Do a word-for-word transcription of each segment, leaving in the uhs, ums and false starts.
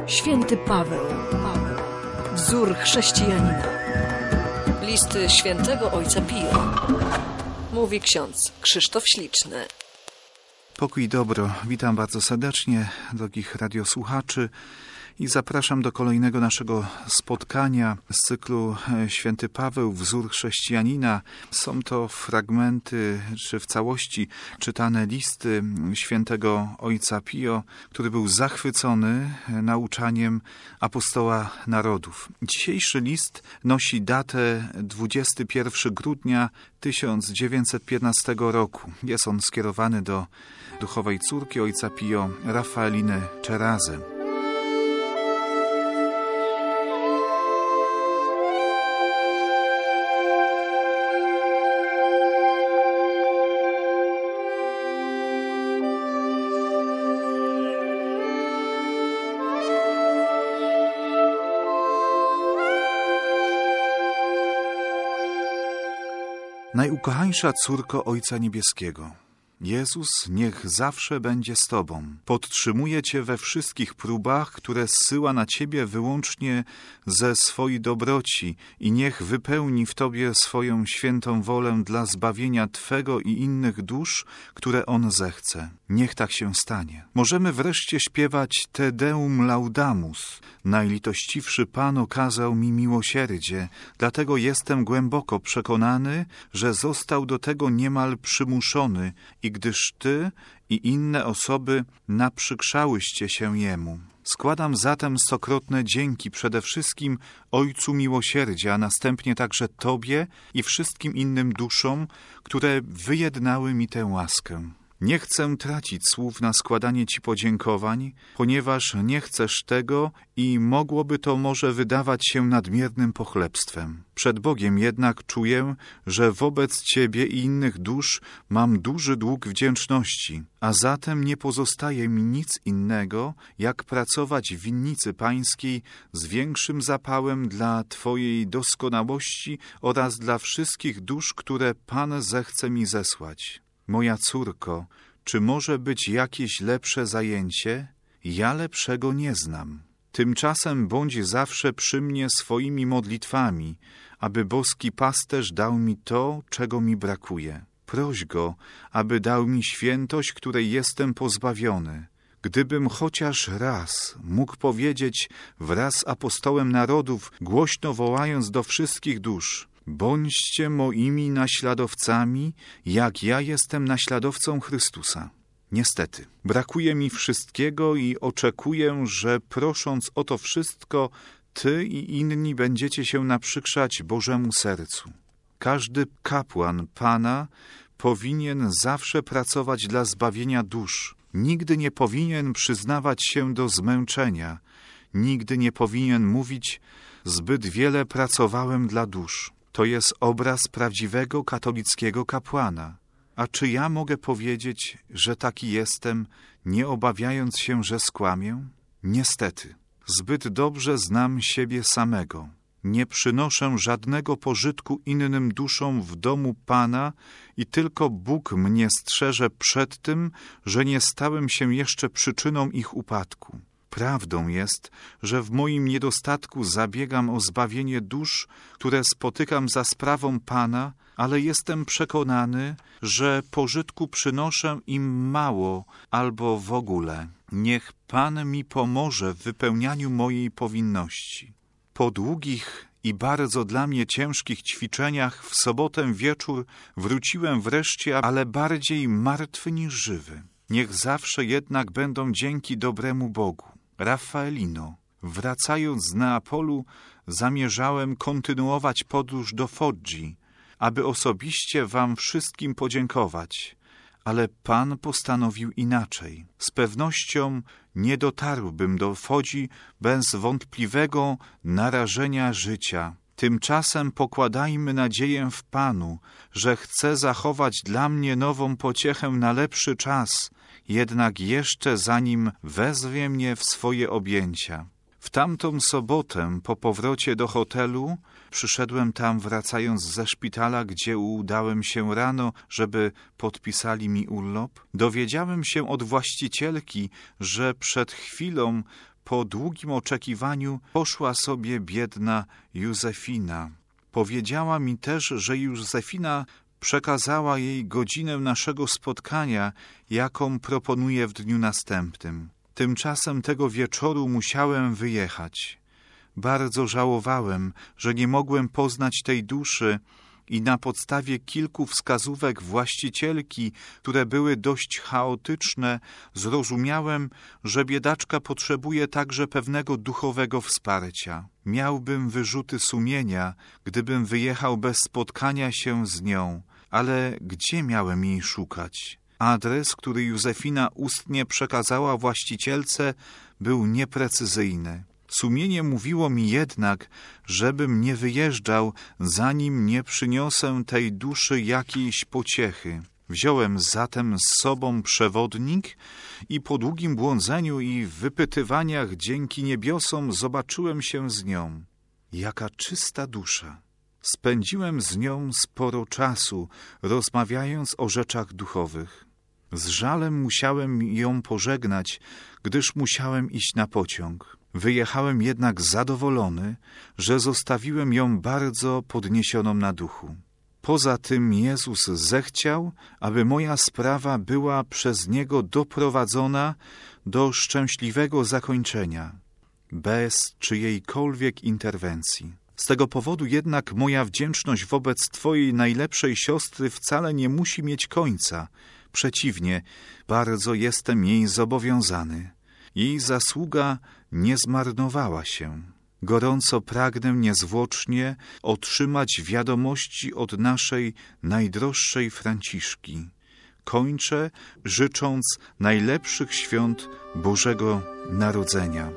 Święty Paweł, Paweł, wzór chrześcijanina. Listy świętego ojca Pio. Mówi ksiądz Krzysztof Śliczny. Pokój i dobro. Witam bardzo serdecznie drogich radiosłuchaczy i zapraszam do kolejnego naszego spotkania z cyklu Święty Paweł, wzór chrześcijanina. Są to fragmenty, czy w całości czytane listy świętego ojca Pio, który był zachwycony nauczaniem apostoła narodów. Dzisiejszy list nosi datę dwudziestego pierwszego grudnia tysiąc dziewięćset piętnastego roku. Jest on skierowany do duchowej córki ojca Pio, Rafaeliny Czerazy. Najukochańsza córko Ojca Niebieskiego, Jezus niech zawsze będzie z Tobą. Podtrzymuje Cię we wszystkich próbach, które zsyła na Ciebie wyłącznie ze swojej dobroci i niech wypełni w Tobie swoją świętą wolę dla zbawienia Twego i innych dusz, które On zechce. Niech tak się stanie. Możemy wreszcie śpiewać Te Deum Laudamus. Najlitościwszy Pan okazał mi miłosierdzie, dlatego jestem głęboko przekonany, że został do tego niemal przymuszony i gdyż Ty i inne osoby naprzykrzałyście się Jemu. Składam zatem stokrotne dzięki przede wszystkim Ojcu Miłosierdzia, a następnie także Tobie i wszystkim innym duszom, które wyjednały mi tę łaskę. Nie chcę tracić słów na składanie Ci podziękowań, ponieważ nie chcesz tego i mogłoby to może wydawać się nadmiernym pochlebstwem. Przed Bogiem jednak czuję, że wobec Ciebie i innych dusz mam duży dług wdzięczności, a zatem nie pozostaje mi nic innego, jak pracować w winnicy Pańskiej z większym zapałem dla Twojej doskonałości oraz dla wszystkich dusz, które Pan zechce mi zesłać. Moja córko, czy może być jakieś lepsze zajęcie? Ja lepszego nie znam. Tymczasem bądź zawsze przy mnie swoimi modlitwami, aby boski pasterz dał mi to, czego mi brakuje. Proś Go, aby dał mi świętość, której jestem pozbawiony. Gdybym chociaż raz mógł powiedzieć wraz z apostołem narodów, głośno wołając do wszystkich dusz: bądźcie moimi naśladowcami, jak ja jestem naśladowcą Chrystusa. Niestety, brakuje mi wszystkiego i oczekuję, że prosząc o to wszystko, Ty i inni będziecie się naprzykrzać Bożemu sercu. Każdy kapłan Pana powinien zawsze pracować dla zbawienia dusz. Nigdy nie powinien przyznawać się do zmęczenia. Nigdy nie powinien mówić: zbyt wiele pracowałem dla dusz. To jest obraz prawdziwego katolickiego kapłana. A czy ja mogę powiedzieć, że taki jestem, nie obawiając się, że skłamię? Niestety, zbyt dobrze znam siebie samego. Nie przynoszę żadnego pożytku innym duszom w domu Pana i tylko Bóg mnie strzeże przed tym, że nie stałem się jeszcze przyczyną ich upadku. Prawdą jest, że w moim niedostatku zabiegam o zbawienie dusz, które spotykam za sprawą Pana, ale jestem przekonany, że pożytku przynoszę im mało albo w ogóle. Niech Pan mi pomoże w wypełnianiu mojej powinności. Po długich i bardzo dla mnie ciężkich ćwiczeniach w sobotę wieczór wróciłem wreszcie, ale bardziej martwy niż żywy. Niech zawsze jednak będą dzięki dobremu Bogu. Rafaelino, wracając z Neapolu, zamierzałem kontynuować podróż do Foggi, aby osobiście wam wszystkim podziękować, ale Pan postanowił inaczej. Z pewnością nie dotarłbym do Foggi bez wątpliwego narażenia życia. Tymczasem pokładajmy nadzieję w Panu, że chce zachować dla mnie nową pociechę na lepszy czas, jednak jeszcze zanim wezwie mnie w swoje objęcia. W tamtą sobotę po powrocie do hotelu przyszedłem tam wracając ze szpitala, gdzie udałem się rano, żeby podpisali mi urlop. Dowiedziałem się od właścicielki, że przed chwilą po długim oczekiwaniu poszła sobie biedna Józefina. Powiedziała mi też, że Józefina przekazała jej godzinę naszego spotkania, jaką proponuje w dniu następnym. Tymczasem tego wieczoru musiałem wyjechać. Bardzo żałowałem, że nie mogłem poznać tej duszy i na podstawie kilku wskazówek właścicielki, które były dość chaotyczne, zrozumiałem, że biedaczka potrzebuje także pewnego duchowego wsparcia. Miałbym wyrzuty sumienia, gdybym wyjechał bez spotkania się z nią, ale gdzie miałem jej szukać? Adres, który Józefina ustnie przekazała właścicielce, był nieprecyzyjny. Sumienie mówiło mi jednak, żebym nie wyjeżdżał, zanim nie przyniosę tej duszy jakiejś pociechy. Wziąłem zatem z sobą przewodnik i po długim błądzeniu i wypytywaniach dzięki niebiosom zobaczyłem się z nią. Jaka czysta dusza! Spędziłem z nią sporo czasu, rozmawiając o rzeczach duchowych. Z żalem musiałem ją pożegnać, gdyż musiałem iść na pociąg. Wyjechałem jednak zadowolony, że zostawiłem ją bardzo podniesioną na duchu. Poza tym Jezus zechciał, aby moja sprawa była przez Niego doprowadzona do szczęśliwego zakończenia, bez czyjejkolwiek interwencji. Z tego powodu jednak moja wdzięczność wobec Twojej najlepszej siostry wcale nie musi mieć końca. Przeciwnie, bardzo jestem jej zobowiązany. Jej zasługa nie zmarnowała się. Gorąco pragnę niezwłocznie otrzymać wiadomości od naszej najdroższej Franciszki. Kończę, życząc najlepszych świąt Bożego Narodzenia.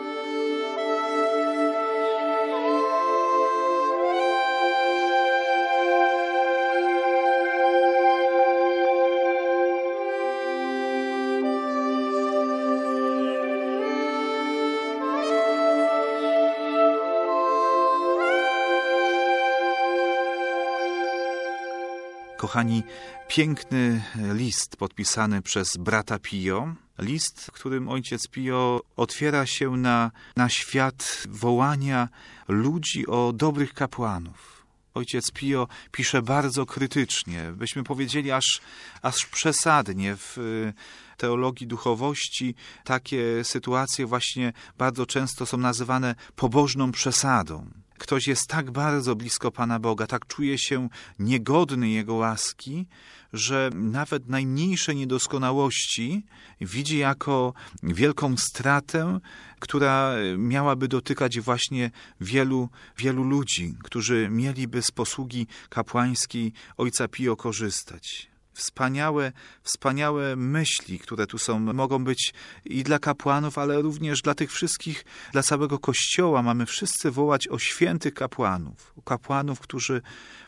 Kochani, piękny list podpisany przez brata Pio. List, w którym ojciec Pio otwiera się na, na świat wołania ludzi o dobrych kapłanów. Ojciec Pio pisze bardzo krytycznie, byśmy powiedzieli aż, aż przesadnie w teologii duchowości. Takie sytuacje właśnie bardzo często są nazywane pobożną przesadą. Ktoś jest tak bardzo blisko Pana Boga, tak czuje się niegodny Jego łaski, że nawet najmniejsze niedoskonałości widzi jako wielką stratę, która miałaby dotykać właśnie wielu, wielu ludzi, którzy mieliby z posługi kapłańskiej Ojca Pio korzystać. Wspaniałe, wspaniałe myśli, które tu są, mogą być i dla kapłanów, ale również dla tych wszystkich, dla całego Kościoła. Mamy wszyscy wołać o świętych kapłanów, o kapłanów, którzy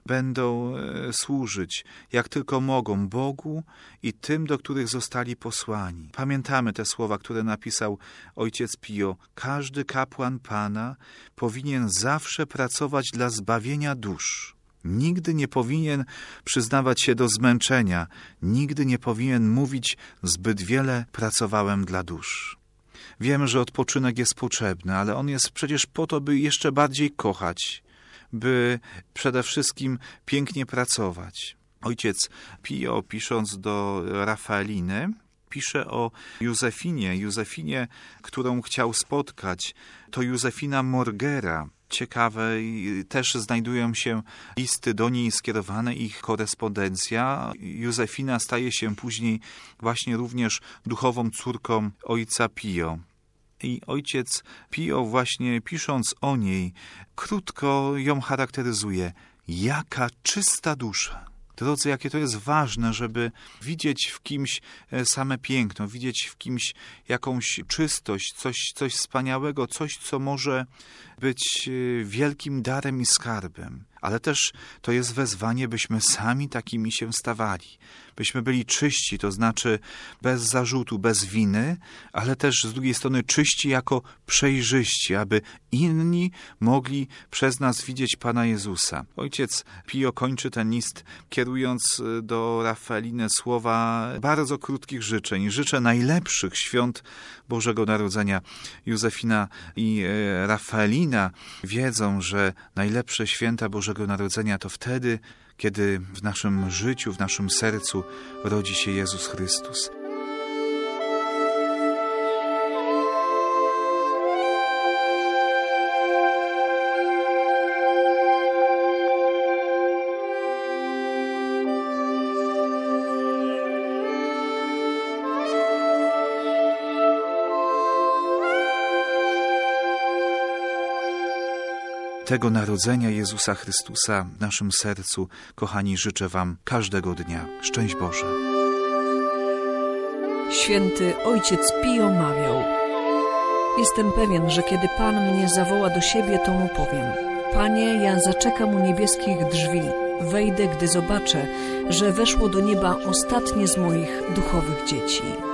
będą służyć, jak tylko mogą, Bogu i tym, do których zostali posłani. Pamiętamy te słowa, które napisał ojciec Pio. Każdy kapłan Pana powinien zawsze pracować dla zbawienia dusz. Nigdy nie powinien przyznawać się do zmęczenia, nigdy nie powinien mówić zbyt wiele pracowałem dla dusz. Wiemy, że odpoczynek jest potrzebny, ale on jest przecież po to, by jeszcze bardziej kochać, by przede wszystkim pięknie pracować. Ojciec Pio, pisząc do Rafaeliny, pisze o Józefinie, Józefinie, którą chciał spotkać. To Józefina Morgera. Ciekawe, też znajdują się listy do niej skierowane, ich korespondencja. Józefina staje się później właśnie również duchową córką ojca Pio. I ojciec Pio właśnie pisząc o niej, krótko ją charakteryzuje. Jaka czysta dusza! Drodzy, jakie to jest ważne, żeby widzieć w kimś same piękno, widzieć w kimś jakąś czystość, coś, coś wspaniałego, coś, co może być wielkim darem i skarbem. ale też to jest wezwanie, byśmy sami takimi się stawali. Byśmy byli czyści, to znaczy bez zarzutu, bez winy, ale też z drugiej strony czyści jako przejrzyści, aby inni mogli przez nas widzieć Pana Jezusa. Ojciec Pio kończy ten list, kierując do Rafaeliny słowa bardzo krótkich życzeń. Życzę najlepszych świąt Bożego Narodzenia. Józefina i Rafaelina wiedzą, że najlepsze święta Bożego Narodzenia to wtedy, kiedy w naszym życiu, w naszym sercu rodzi się Jezus Chrystus. Tego narodzenia Jezusa Chrystusa w naszym sercu, kochani, życzę Wam każdego dnia. Szczęść Boże. Święty Ojciec Pio mawiał: jestem pewien, że kiedy Pan mnie zawoła do siebie, to mu powiem: Panie, ja zaczekam u niebieskich drzwi. Wejdę, gdy zobaczę, że weszło do nieba ostatnie z moich duchowych dzieci.